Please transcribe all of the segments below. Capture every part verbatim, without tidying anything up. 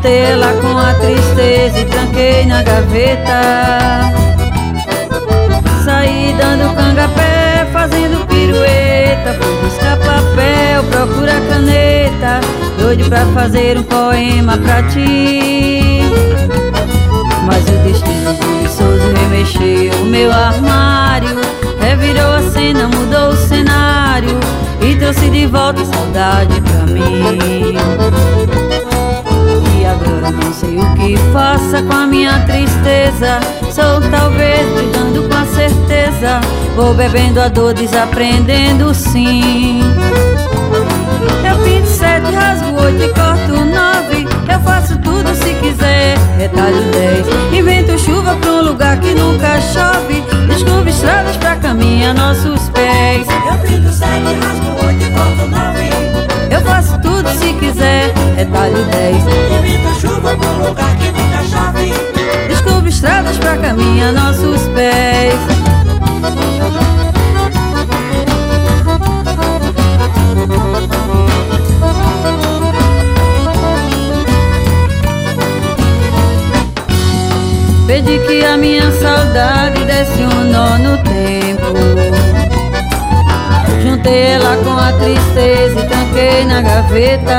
Juntei ela com a tristeza e tranquei na gaveta. Saí dando cangapé, fazendo pirueta. Fui buscar papel, procura caneta, doido pra fazer um poema pra ti. Mas o destino preguiçoso remexeu o meu armário, revirou a cena, mudou o cenário e trouxe de volta a saudade pra mim. E agora não sei o que faça com a minha tristeza. Sou talvez brigando com a certeza, vou bebendo a dor, desaprendendo sim. Eu pinto sete, rasgo oito e corto nove. Eu faço tudo se quiser, retalho dez. Invento chuva pra um lugar que nunca chove. Descubro estradas pra caminhar nossos pés. Eu pinto sete, rasgo oito e corto nove. Eu faço tudo se quiser, retalho dez. Invento chuva pra um lugar que nunca chove. Descubro estradas pra caminhar nossos pés. Pedi que a minha saudade desse um nó no tempo. Juntei ela com a tristeza e tranquei na gaveta.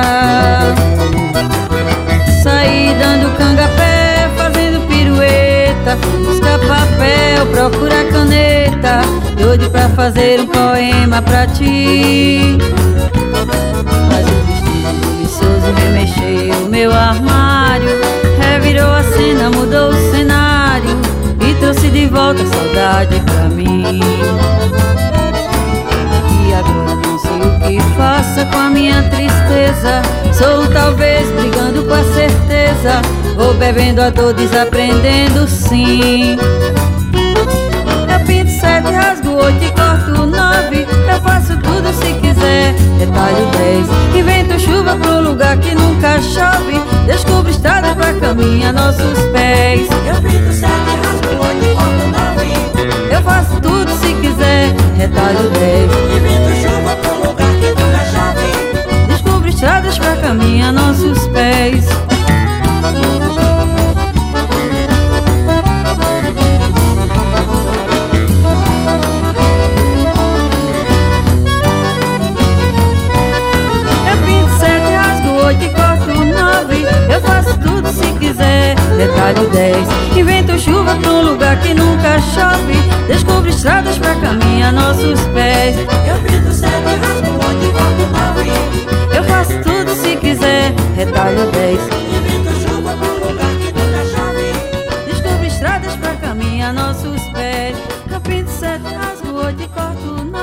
Saí dando cangapé, fazendo pirueta. Fui buscar papel, procura caneta, doido pra fazer um poema pra ti. Mas o destino preguiçoso remexeu o meu armário, revirou a cena, mudou o cenário e trouxe de volta a saudade pra mim. E agora não sei o que faça com a minha tristeza. Sou talvez brigando com a certeza, vou bebendo a dor, desaprendendo sim. Eu pinto sete, rasgo oito e corto nove. Eu faço tudo se quiser, retalho dez. Invento chuva pro lugar que nunca chove. Descubro estrada pra caminhar nossos pés. Eu pinto sete, rasgo oito e corto nove. Eu faço tudo se quiser, retalho dez. Invento chuva pro lugar que nunca chove. Descubro estradas pra caminhar nossos pés. Eu faço tudo se quiser, detalhe dez. Invento chuva pra um lugar que nunca chove. Descubro estradas pra caminhar nossos pés. Eu pinto sete, rasgo oito e corto nove. Eu faço tudo se quiser, retalho dez. Invento chuva pra um lugar que nunca chove. Descubro estradas pra caminhar nossos pés. Eu pinto sete, rasgo oito e corto nove.